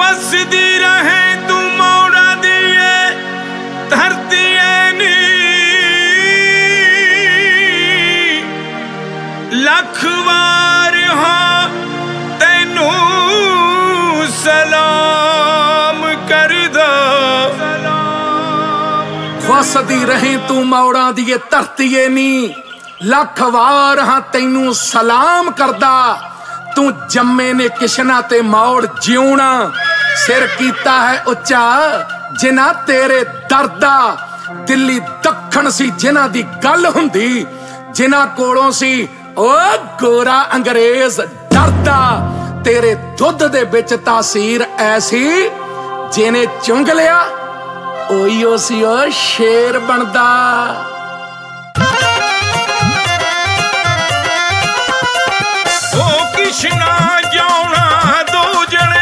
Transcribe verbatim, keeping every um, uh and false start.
ਵਸਦੀ ਰਹੇ ਤੂੰ ਮੌੜਾਂ ਦੀ ਏ ਧਰਤੀ ਏ ਨੀ, ਲੱਖ ਵਾਰ ਹਾਂ ਤੈਨੂੰ ਸਲਾਮ ਕਰਦਾ। ਵਸਦੀ ਰਹੇ ਤੂੰ ਮੌੜਾਂ ਦੀ ਏ ਧਰਤੀ ਏ ਨੀ, ਲੱਖ ਵਾਰ ਹਾਂ ਤੈਨੂੰ ਸਲਾਮ ਕਰਦਾ। ਤੂੰ ਜੰਮੇ ਨੇ ਕਿਸ਼ਨਾ ਤੇ ਮੌੜ ਜਿਉਣਾ, ਸਿਰ ਕੀਤਾ ਹੈ ਉੱਚਾ ਜਿਨ੍ਹਾਂ ਤੇਰੇ ਦਰਦਾ। ਦਿੱਲੀ ਦੱਖਣ ਸੀ ਜਿਨ੍ਹਾਂ ਦੀ ਗੱਲ ਹੁੰਦੀ, ਜਿਨ੍ਹਾਂ ਕੋਲੋਂ ਸੀ ਓ ਗੋਰਾ ਅੰਗਰੇਜ਼ ਡਰਦਾ। ਤੇਰੇ ਦੁੱਧ ਦੇ ਵਿੱਚ ਤਾਸੀਰ ਐਸੀ, ਜਿਹਨੇ ਚੁੰਗ ਲਿਆ ਓਹੀਓ ਸੀ ਓ ਸ਼ੇਰ ਬਣਦਾ। ਉਹ ਕਿਸ਼ਨਾ ਜਾਉਣਾ ਦੋ ਜਣੇ